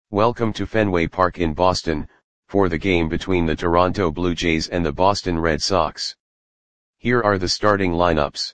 Welcome to Fenway Park in Boston, for the game between the Toronto Blue Jays and the Boston Red Sox. Here are the starting lineups.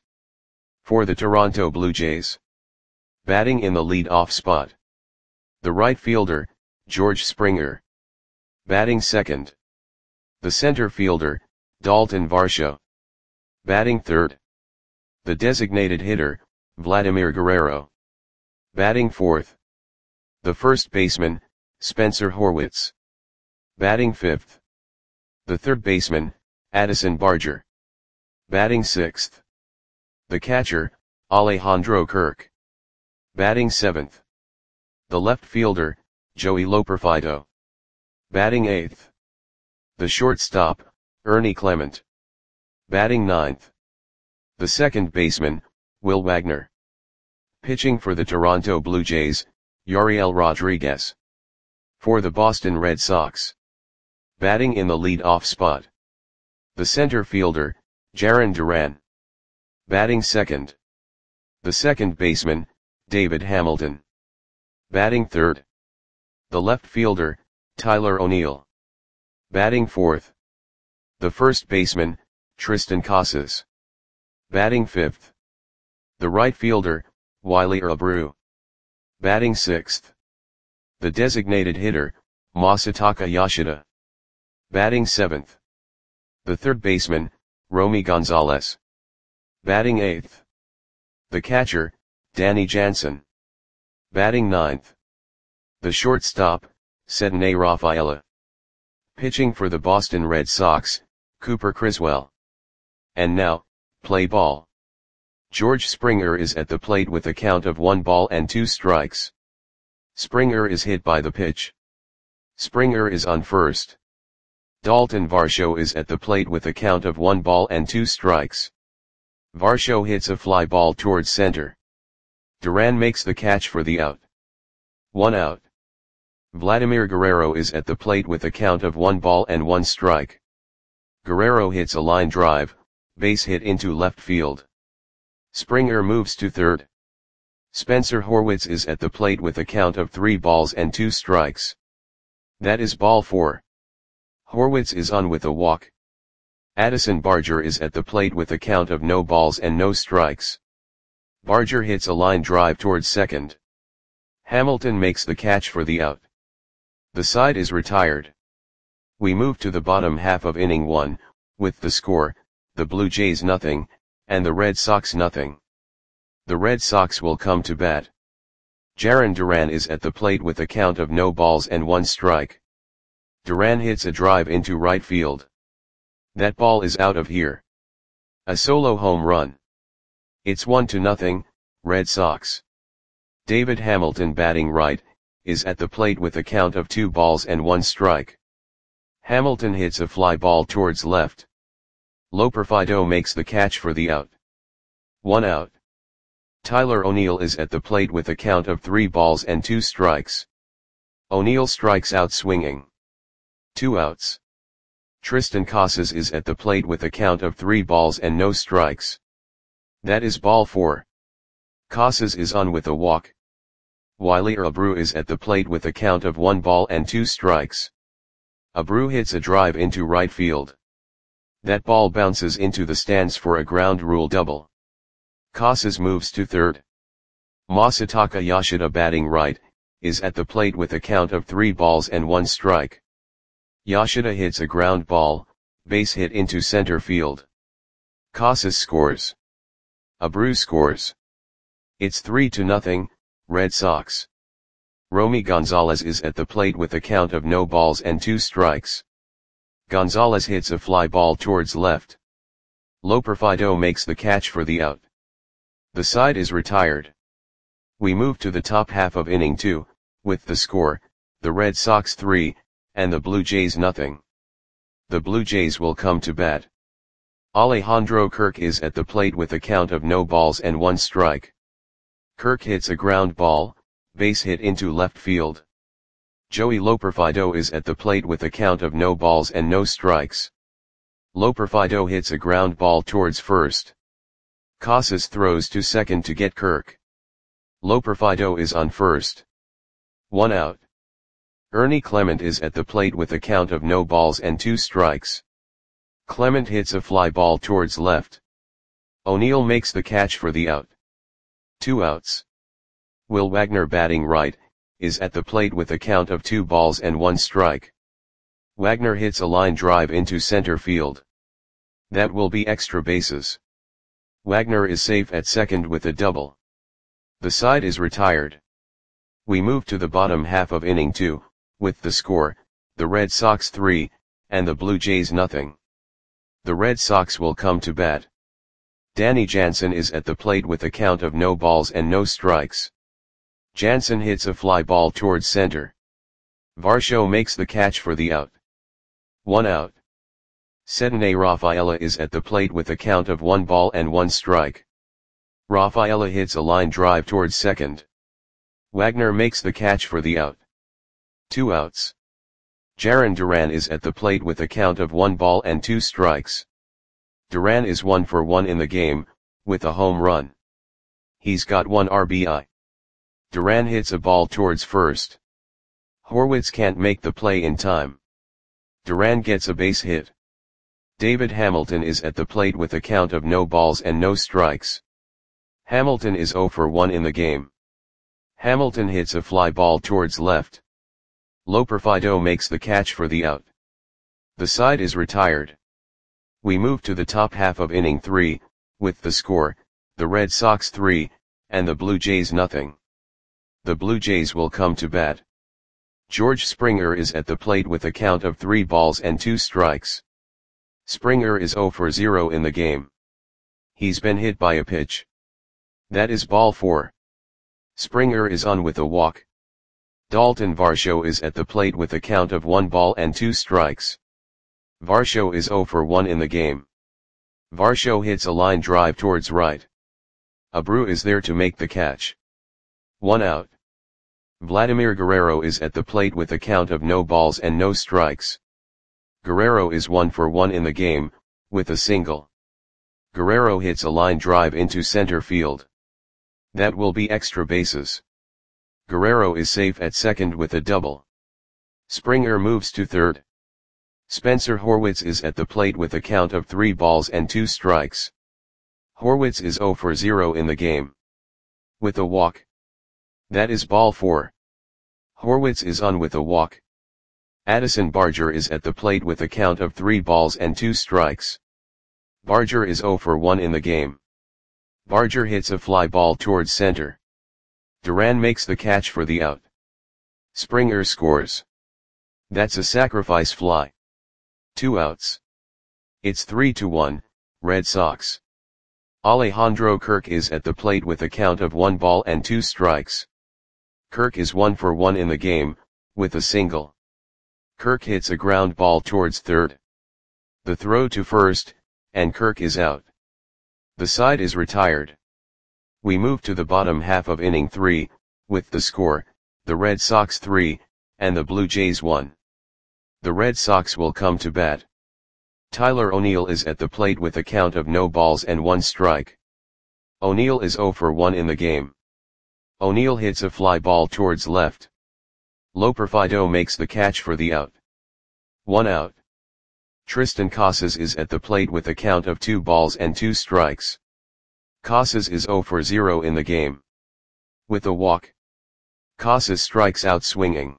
For the Toronto Blue Jays. Batting in the lead-off spot. The right fielder, George Springer. Batting second. The center fielder, Dalton Varsho. Batting third. The designated hitter, Vladimir Guerrero. Batting fourth. The first baseman, Spencer Horwitz. Batting fifth. The third baseman, Addison Barger. Batting sixth. The catcher, Alejandro Kirk. Batting seventh. The left fielder, Joey Loperfido. Batting eighth. The shortstop, Ernie Clement. Batting ninth. The second baseman, Will Wagner. Pitching for the Toronto Blue Jays, Yariel Rodriguez. For the Boston Red Sox. Batting in the lead-off spot. The center fielder, Jarren Duran. Batting second. The second baseman, David Hamilton. Batting third. The left fielder, Tyler O'Neill. Batting fourth. The first baseman, Triston Casas. Batting fifth. The right fielder, Wiley Abreu. Batting sixth. The designated hitter, Masataka Yoshida. Batting seventh. The third baseman, Romy Gonzalez. Batting eighth. The catcher, Danny Jansen. Batting ninth. The shortstop, Sedney Rafaela. Pitching for the Boston Red Sox, Cooper Criswell. And now, play ball. George Springer is at the plate with a count of 1-2 strikes. Springer is hit by the pitch. Springer is on first. Dalton Varsho is at the plate with a count of 1-2 strikes. Varsho hits a fly ball towards center. Duran makes the catch for the out. 1 out. Vladimir Guerrero is at the plate with a count of 1-1 strike. Guerrero hits a line drive, base hit into left field. Springer moves to third. Spencer Horwitz is at the plate with a count of 3-2 strikes. That is ball 4. Horwitz is on with a walk. Addison Barger is at the plate with a count of no balls and no strikes. Barger hits a line drive towards second. Hamilton makes the catch for the out. The side is retired. We move to the bottom half of inning 1, with the score, the Blue Jays 0, and the Red Sox 0. The Red Sox will come to bat. Jarren Duran is at the plate with a count of no balls and 1 strike. Duran hits a drive into right field. That ball is out of here. A solo home run. It's 1-0, Red Sox. David Hamilton, batting right, is at the plate with a count of 2 balls and 1 strike. Hamilton hits a fly ball towards left. Loperfido makes the catch for the out. 1 out. Tyler O'Neill is at the plate with a count of 3-2 strikes. O'Neill strikes out swinging. 2 outs. Triston Casas is at the plate with a count of 3 balls and no strikes. That is ball 4. Casas is on with a walk. Wiley Abreu is at the plate with a count of 1-2 strikes. Abreu hits a drive into right field. That ball bounces into the stands for a ground rule double. Casas moves to third. Masataka Yoshida, batting right, is at the plate with a count of 3-1 strike. Yoshida hits a ground ball, base hit into center field. Casas scores. Abreu scores. It's 3-0, Red Sox. Romy Gonzalez is at the plate with a count of no balls and 2 strikes. Gonzalez hits a fly ball towards left. Loperfido makes the catch for the out. The side is retired. We move to the top half of inning 2, with the score, the Red Sox 3, and the Blue Jays 0. The Blue Jays will come to bat. Alejandro Kirk is at the plate with a count of no balls and 1 strike. Kirk hits a ground ball, base hit into left field. Joey Loperfido is at the plate with a count of no balls and no strikes. Loperfido hits a ground ball towards first. Casas throws to second to get Kirk. Loperfido is on first. 1 out. Ernie Clement is at the plate with a count of no balls and 2 strikes. Clement hits a fly ball towards left. O'Neill makes the catch for the out. 2 outs. Will Wagner, batting right, is at the plate with a count of 2 balls and 1 strike. Wagner hits a line drive into center field. That will be extra bases. Wagner is safe at second with a double. The side is retired. We move to the bottom half of inning 2, with the score, the Red Sox 3, and the Blue Jays nothing. The Red Sox will come to bat. Danny Jansen is at the plate with a count of no balls and no strikes. Jansen hits a fly ball towards center. Varsho makes the catch for the out. 1 out. Cedinne Rafaela is at the plate with a count of 1 ball and 1 strike. Rafaela hits a line drive towards second. Wagner makes the catch for the out. 2 outs. Jarren Duran is at the plate with a count of 1 ball and 2 strikes. Duran is 1 for 1 in the game, with a home run. He's got 1 RBI. Duran hits a ball towards first. Horwitz can't make the play in time. Duran gets a base hit. David Hamilton is at the plate with a count of no balls and no strikes. Hamilton is 0 for 1 in the game. Hamilton hits a fly ball towards left. Loperfido makes the catch for the out. The side is retired. We move to the top half of inning 3, with the score, the Red Sox 3, and the Blue Jays nothing. The Blue Jays will come to bat. George Springer is at the plate with a count of 3 balls and 2 strikes. Springer is 0 for 0 in the game. He's been hit by a pitch. That is ball 4. Springer is on with a walk. Dalton Varsho is at the plate with a count of 1 ball and 2 strikes. Varsho is 0 for 1 in the game. Varsho hits a line drive towards right. Abreu is there to make the catch. 1 out. Vladimir Guerrero is at the plate with a count of no balls and no strikes. Guerrero is 1 for 1 in the game, with a single. Guerrero hits a line drive into center field. That will be extra bases. Guerrero is safe at second with a double. Springer moves to third. Spencer Horwitz is at the plate with a count of 3 balls and 2 strikes. Horwitz is 0 for 0 in the game. With a walk. That is ball 4. Horwitz is on with a walk. Addison Barger is at the plate with a count of 3 balls and 2 strikes. Barger is 0 for 1 in the game. Barger hits a fly ball towards center. Duran makes the catch for the out. Springer scores. That's a sacrifice fly. 2 outs. It's 3-1, Red Sox. Alejandro Kirk is at the plate with a count of 1 ball and 2 strikes. Kirk is 1 for 1 in the game, with a single. Kirk hits a ground ball towards third. The throw to first, and Kirk is out. The side is retired. We move to the bottom half of inning 3, with the score, the Red Sox 3, and the Blue Jays 1. The Red Sox will come to bat. Tyler O'Neill is at the plate with a count of no balls and 1 strike. O'Neill is 0 for 1 in the game. O'Neill hits a fly ball towards left. Loperfido makes the catch for the out. 1 out. Tristan Casas is at the plate with a count of 2 balls and 2 strikes. Casas is 0 for 0 in the game. With a walk. Casas strikes out swinging.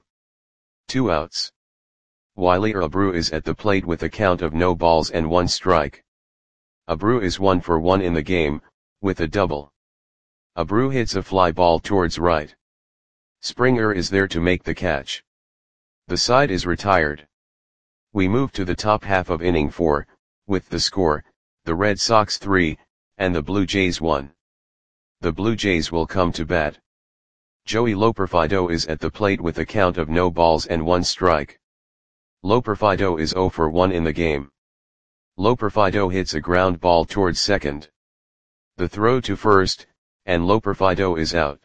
2 outs. Wilyer Abreu is at the plate with a count of no balls and 1 strike. Abreu is 1 for 1 in the game, with a double. Abreu hits a fly ball towards right. Springer is there to make the catch. The side is retired. We move to the top half of inning 4, with the score, the Red Sox 3, and the Blue Jays 1. The Blue Jays will come to bat. Joey Loperfido is at the plate with a count of no balls and 1 strike. Loperfido is 0 for 1 in the game. Loperfido hits a ground ball towards second. The throw to first, and Loperfido is out.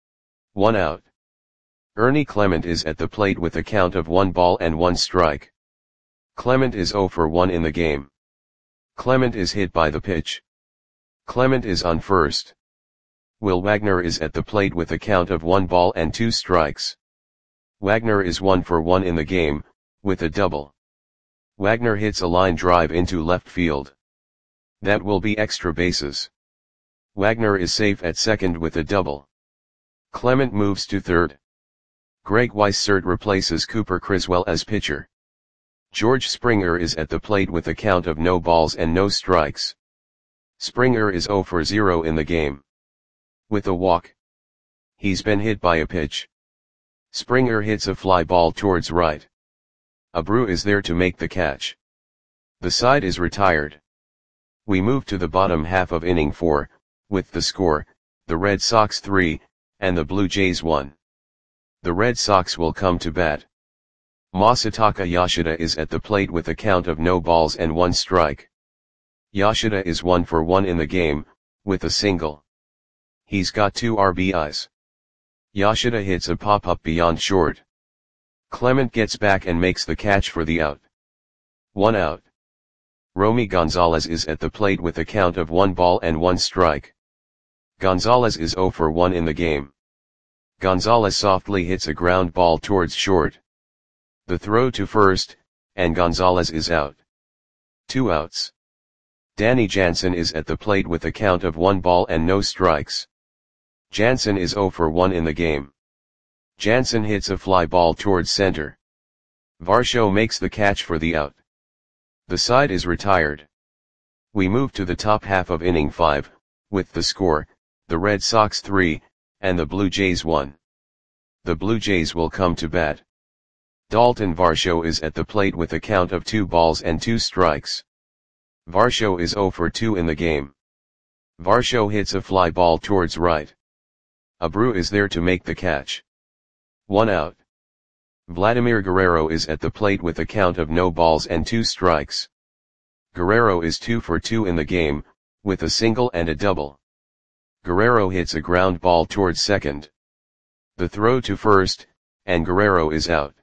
1 out. Ernie Clement is at the plate with a count of 1 ball and 1 strike. Clement is 0 for 1 in the game. Clement is hit by the pitch. Clement is on first. Will Wagner is at the plate with a count of 1 ball and 2 strikes. Wagner is 1 for 1 in the game, with a double. Wagner hits a line drive into left field. That will be extra bases. Wagner is safe at second with a double. Clement moves to third. Greg Weissert replaces Cooper Criswell as pitcher. George Springer is at the plate with a count of no balls and no strikes. Springer is 0 for 0 in the game. With a walk. He's been hit by a pitch. Springer hits a fly ball towards right. Abreu is there to make the catch. The side is retired. We move to the bottom half of inning 4, with the score, the Red Sox 3, and the Blue Jays 1. The Red Sox will come to bat. Masataka Yoshida is at the plate with a count of no balls and 1 strike. Yoshida is 1 for 1 in the game, with a single. He's got 2 RBIs. Yoshida hits a pop-up beyond short. Clement gets back and makes the catch for the out. 1 out. Romy Gonzalez is at the plate with a count of 1 ball and 1 strike. Gonzalez is 0 for 1 in the game. Gonzalez softly hits a ground ball towards short. The throw to first, and Gonzalez is out. 2 outs. Danny Jansen is at the plate with a count of 1 ball and no strikes. Jansen is 0 for 1 in the game. Jansen hits a fly ball towards center. Varsho makes the catch for the out. The side is retired. We move to the top half of inning 5, with the score, the Red Sox 3, and the Blue Jays 1. The Blue Jays will come to bat. Dalton Varsho is at the plate with a count of 2 balls and 2 strikes. Varsho is 0 for 2 in the game. Varsho hits a fly ball towards right. Abreu is there to make the catch. 1 out. Vladimir Guerrero is at the plate with a count of no balls and 2 strikes. Guerrero is 2 for 2 in the game, with a single and a double. Guerrero hits a ground ball towards second. The throw to first, and Guerrero is out.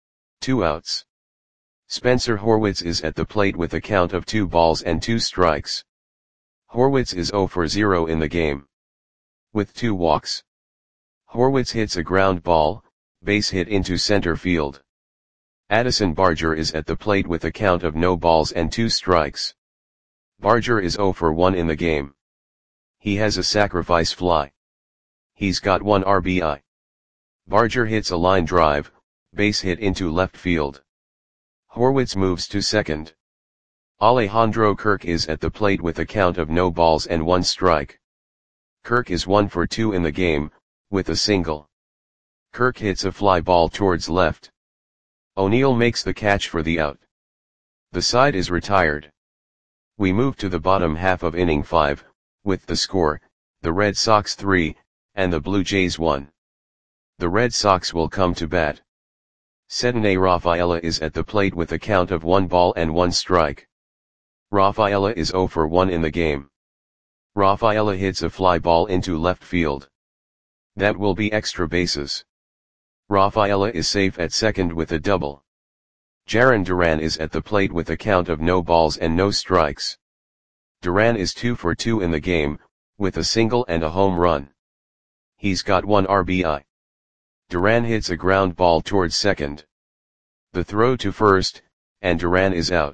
2 outs. Spencer Horwitz is at the plate with a count of 2 balls and 2 strikes. Horwitz is 0 for 0 in the game. With 2 walks. Horwitz hits a ground ball, base hit into center field. Addison Barger is at the plate with a count of no balls and 2 strikes. Barger is 0 for 1 in the game. He has a sacrifice fly. He's got 1 RBI. Barger hits a line drive, base hit into left field. Horwitz moves to second. Alejandro Kirk is at the plate with a count of no balls and 1 strike. Kirk is 1 for 2 in the game, with a single. Kirk hits a fly ball towards left. O'Neill makes the catch for the out. The side is retired. We move to the bottom half of inning 5, with the score, the Red Sox 3, and the Blue Jays 1. The Red Sox will come to bat. Cedinne Rafaela is at the plate with a count of 1 ball and 1 strike. Rafaela is 0 for 1 in the game. Rafaela hits a fly ball into left field. That will be extra bases. Rafaela is safe at second with a double. Jarren Duran is at the plate with a count of no balls and no strikes. Duran is 2 for 2 in the game, with a single and a home run. He's got 1 RBI. Duran hits a ground ball towards second. The throw to first, and Duran is out.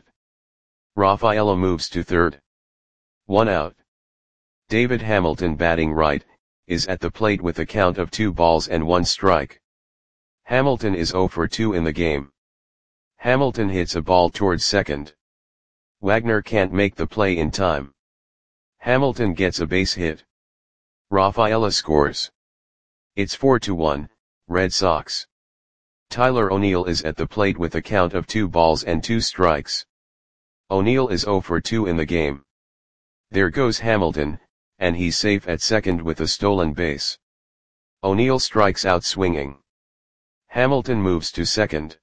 Rafaela moves to third. 1 out. David Hamilton, batting right, is at the plate with a count of 2 balls and 1 strike. Hamilton is 0 for 2 in the game. Hamilton hits a ball towards second. Wagner can't make the play in time. Hamilton gets a base hit. Rafaela scores. It's 4-1, Red Sox. Tyler O'Neill is at the plate with a count of 2 balls and 2 strikes. O'Neill is 0 for 2 in the game. There goes Hamilton, and he's safe at second with a stolen base. O'Neill strikes out swinging. Hamilton moves to second.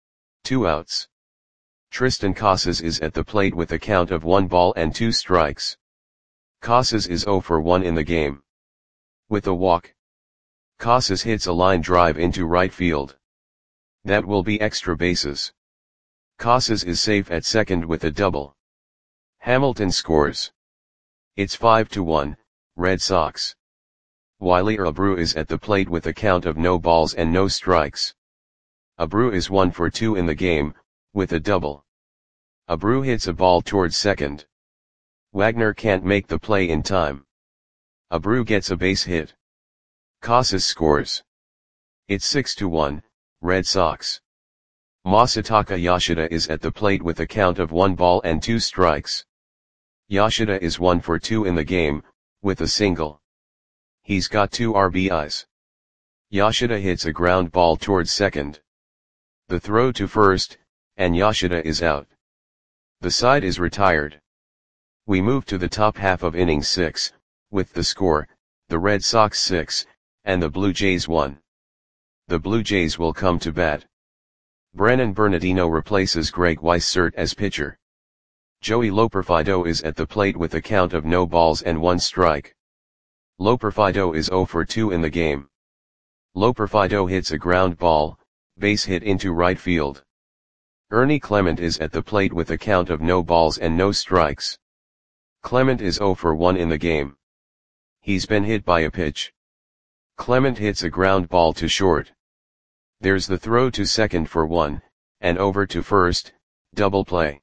2 outs. Tristan Casas is at the plate with a count of 1 ball and 2 strikes. Casas is 0 for 1 in the game. With a walk. Casas hits a line drive into right field. That will be extra bases. Casas is safe at second with a double. Hamilton scores. It's 5-1, Red Sox. Wilyer Abreu is at the plate with a count of no balls and no strikes. Abreu is 1 for 2 in the game, with a double. Abreu hits a ball towards second. Wagner can't make the play in time. Abreu gets a base hit. Casas scores. It's 6-1, Red Sox. Masataka Yoshida is at the plate with a count of 1 ball and 2 strikes. Yoshida is 1 for 2 in the game, with a single. He's got 2 RBIs. Yoshida hits a ground ball towards second. The throw to first, and Yoshida is out. The side is retired. We move to the top half of inning 6, with the score, the Red Sox 6, and the Blue Jays 1. The Blue Jays will come to bat. Brennan Bernardino replaces Greg Weissert as pitcher. Joey Loperfido is at the plate with a count of no balls and 1 strike. Loperfido is 0 for 2 in the game. Loperfido hits a ground ball, base hit into right field. Ernie Clement is at the plate with a count of no balls and no strikes. Clement is 0 for 1 in the game. He's been hit by a pitch. Clement hits a ground ball to short. There's the throw to second for 1, and over to first, double play.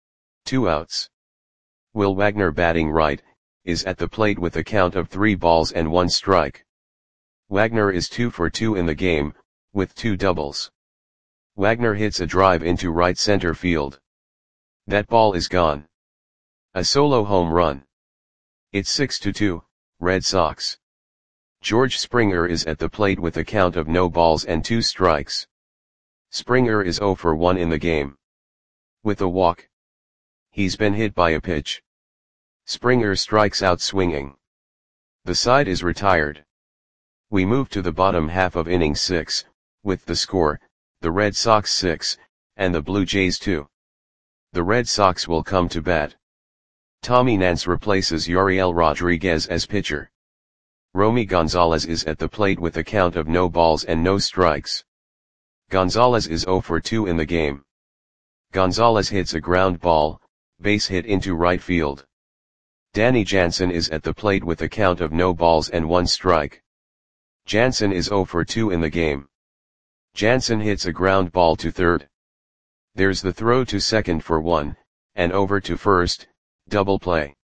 2 outs. Will Wagner, batting right, is at the plate with a count of 3 balls and 1 strike. Wagner is 2 for 2 in the game, with 2 doubles. Wagner hits a drive into right center field. That ball is gone. A solo home run. It's 6-2, Red Sox. George Springer is at the plate with a count of no balls and 2 strikes. Springer is 0 for 1 in the game. With a walk. He's been hit by a pitch. Springer strikes out swinging. The side is retired. We move to the bottom half of inning 6, with the score, the Red Sox 6, and the Blue Jays 2. The Red Sox will come to bat. Tommy Nance replaces Yariel Rodriguez as pitcher. Romy Gonzalez is at the plate with a count of no balls and no strikes. Gonzalez is 0 for 2 in the game. Gonzalez hits a ground ball, base hit into right field. Danny Jansen is at the plate with a count of no balls and 1 strike. Jansen is 0 for 2 in the game. Jansen hits a ground ball to third. There's the throw to second for 1, and over to first, double play.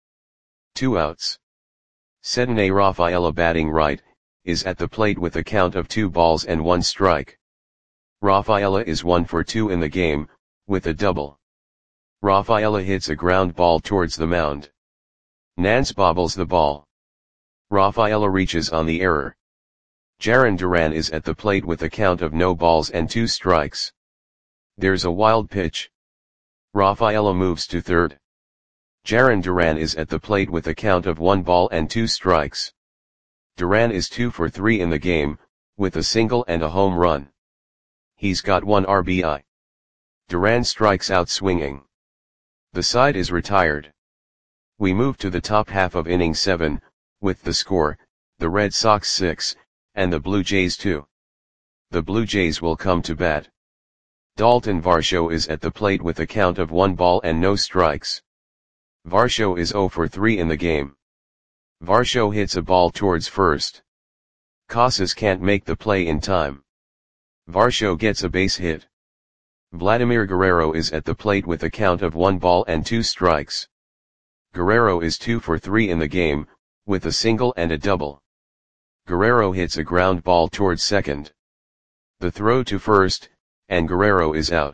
2 outs. Cedinne Rafaela, batting right, is at the plate with a count of 2 balls and 1 strike. Rafaela is 1 for 2 in the game, with a double. Rafaela hits a ground ball towards the mound. Nance bobbles the ball. Rafaela reaches on the error. Jarren Duran is at the plate with a count of no balls and 2 strikes. There's a wild pitch. Rafaela moves to third. Jarren Duran is at the plate with a count of 1 ball and 2 strikes. Duran is 2 for 3 in the game, with a single and a home run. He's got 1 RBI. Duran strikes out swinging. The side is retired. We move to the top half of inning 7, with the score, the Red Sox 6, and the Blue Jays 2. The Blue Jays will come to bat. Dalton Varsho is at the plate with a count of 1 ball and no strikes. Varsho is 0 for 3 in the game. Varsho hits a ball towards first. Casas can't make the play in time. Varsho gets a base hit. Vladimir Guerrero is at the plate with a count of 1 ball and 2 strikes. Guerrero is 2 for 3 in the game, with a single and a double. Guerrero hits a ground ball towards second. The throw to first, and Guerrero is out.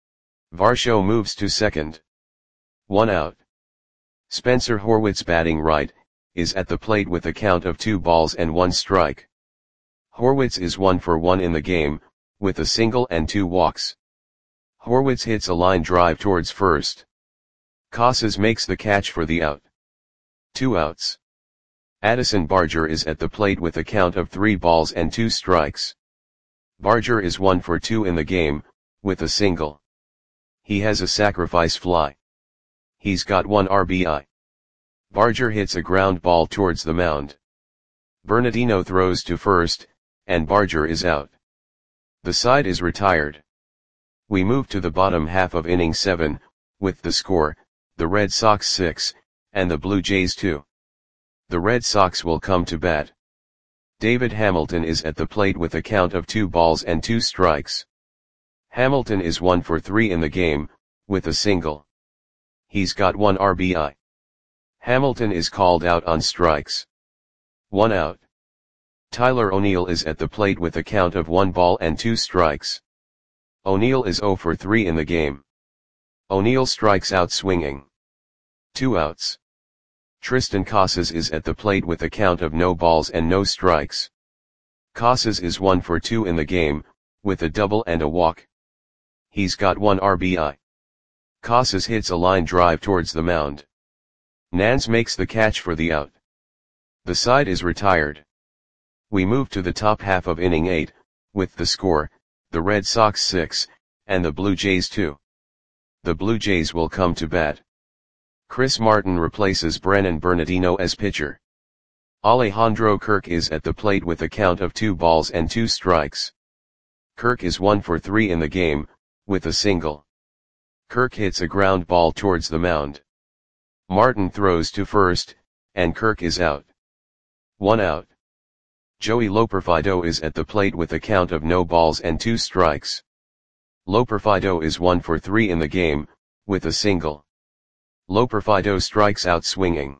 Varsho moves to second. 1 out. Spencer Horwitz, batting right, is at the plate with a count of 2 balls and 1 strike. Horwitz is 1 for 1 in the game, with a single and 2 walks. Horwitz hits a line drive towards first. Casas makes the catch for the out. 2 outs. Addison Barger is at the plate with a count of 3 balls and 2 strikes. Barger is 1 for 2 in the game, with a single. He has a sacrifice fly. He's got 1 RBI. Barger hits a ground ball towards the mound. Bernardino throws to first, and Barger is out. The side is retired. We move to the bottom half of inning 7, with the score, the Red Sox 6, and the Blue Jays 2. The Red Sox will come to bat. David Hamilton is at the plate with a count of 2 balls and 2 strikes. Hamilton is 1 for 3 in the game, with a single. He's got 1 RBI. Hamilton is called out on strikes. 1 out. Tyler O'Neill is at the plate with a count of 1 ball and 2 strikes. O'Neill is 0 for 3 in the game. O'Neill strikes out swinging. 2 outs. Tristan Casas is at the plate with a count of no balls and no strikes. Casas is 1 for 2 in the game, with a double and a walk. He's got 1 RBI. Casas hits a line drive towards the mound. Nance makes the catch for the out. The side is retired. We move to the top half of inning 8, with the score, the Red Sox 6, and the Blue Jays 2. The Blue Jays will come to bat. Chris Martin replaces Brennan Bernardino as pitcher. Alejandro Kirk is at the plate with a count of 2 balls and 2 strikes. Kirk is 1 for 3 in the game, with a single. Kirk hits a ground ball towards the mound. Martin throws to first, and Kirk is out. 1 out. Joey Loperfido is at the plate with a count of no balls and 2 strikes. Loperfido is 1 for 3 in the game, with a single. Loperfido strikes out swinging.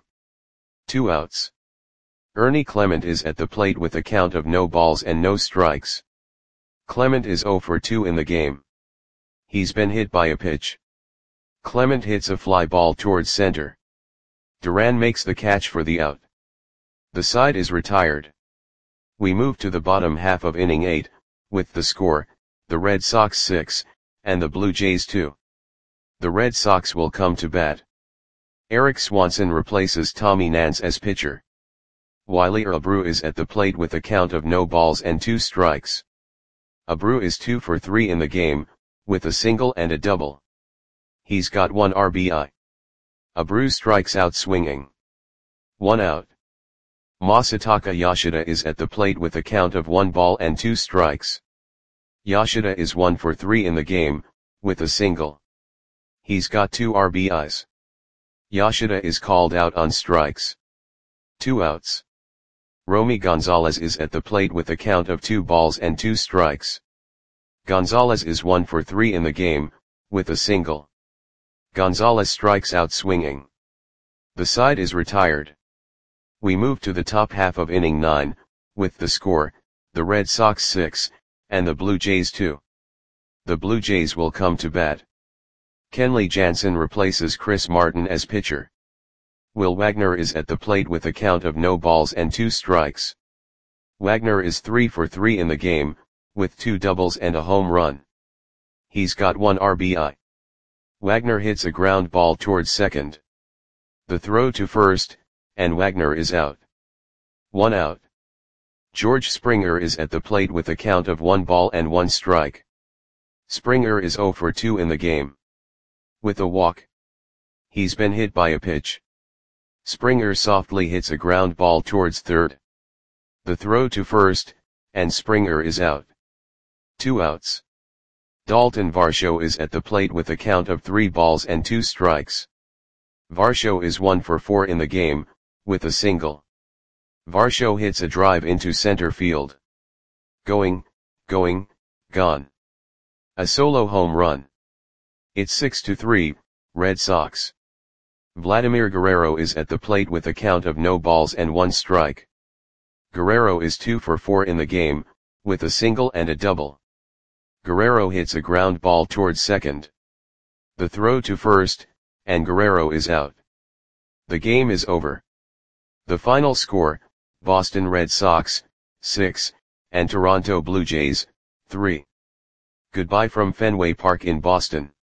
2 outs. Ernie Clement is at the plate with a count of no balls and no strikes. Clement is 0 for 2 in the game. He's been hit by a pitch. Clement hits a fly ball towards center. Duran makes the catch for the out. The side is retired. We move to the bottom half of inning 8, with the score, the Red Sox 6, and the Blue Jays 2. The Red Sox will come to bat. Eric Swanson replaces Tommy Nance as pitcher. Wiley Abreu is at the plate with a count of no balls and 2 strikes. Abreu is 2 for 3 in the game, with a single and a double. He's got 1 RBI. Abreu strikes out swinging. 1 out. Masataka Yoshida is at the plate with a count of 1 ball and 2 strikes. Yoshida is 1 for 3 in the game, with a single. He's got 2 RBIs. Yoshida is called out on strikes. 2 outs. Romy Gonzalez is at the plate with a count of 2 balls and 2 strikes. Gonzalez is 1 for 3 in the game, with a single. Gonzalez strikes out swinging. The side is retired. We move to the top half of inning 9, with the score, the Red Sox 6, and the Blue Jays 2. The Blue Jays will come to bat. Kenley Jansen replaces Chris Martin as pitcher. Will Wagner is at the plate with a count of no balls and 2 strikes. Wagner is 3 for 3 in the game, with 2 doubles and a home run. He's got 1 RBI. Wagner hits a ground ball towards second. The throw to first, and Wagner is out. 1 out. George Springer is at the plate with a count of 1 ball and 1 strike. Springer is 0 for 2 in the game. With a walk. He's been hit by a pitch. Springer softly hits a ground ball towards third. The throw to first, and Springer is out. 2 outs. Dalton Varsho is at the plate with a count of 3 balls and 2 strikes. Varsho is 1 for 4 in the game, with a single. Varsho hits a drive into center field. Going, gone. A solo home run. It's 6-3, Red Sox. Vladimir Guerrero is at the plate with a count of no balls and 1 strike. Guerrero is 2 for 4 in the game, with a single and a double. Guerrero hits a ground ball towards second. The throw to first, and Guerrero is out. The game is over. The final score, Boston Red Sox, 6, and Toronto Blue Jays, 3. Goodbye from Fenway Park in Boston.